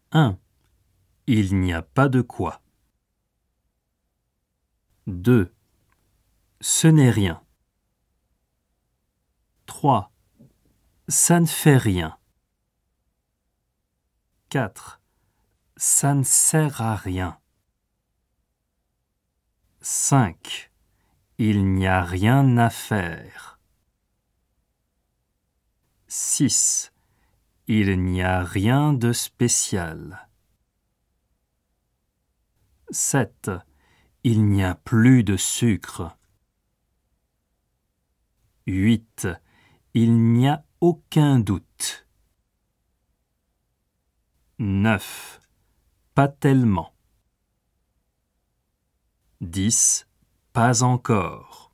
1. Il n'y a pas de quoi. 2. Ce n'est rien. 3. Ça ne fait rien. 4. Ça ne sert à rien. 5. Il n'y a rien à faire. 6. Il n'y a rien de spécial. 7. Il n'y a plus de sucre. 8. Il n'y a aucun doute. 9. Pas tellement. 10. Pas encore.